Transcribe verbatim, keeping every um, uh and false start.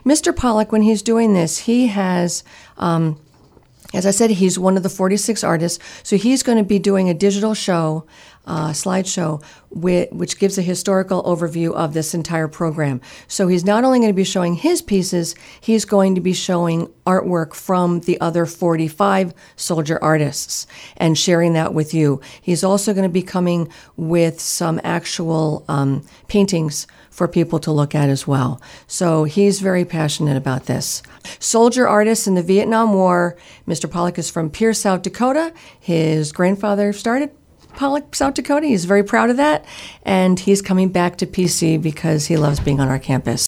Mister Pollock, when he's doing this, he has, um, as I said, he's one of the forty-six artists, so he's going to be doing a digital show, uh, slideshow, with, which gives a historical overview of this entire program. So he's not only going to be showing his pieces, he's going to be showing artwork from the other forty-five soldier artists and sharing that with you. He's also going to be coming with some actual um, paintings for people to look at as well. So he's very passionate about this. Soldier artists in the Vietnam War. Mister Pollock is from Pierce, South Dakota. His grandfather started Pollock, South Dakota. He's very proud of that. And he's coming back to P C because he loves being on our campus.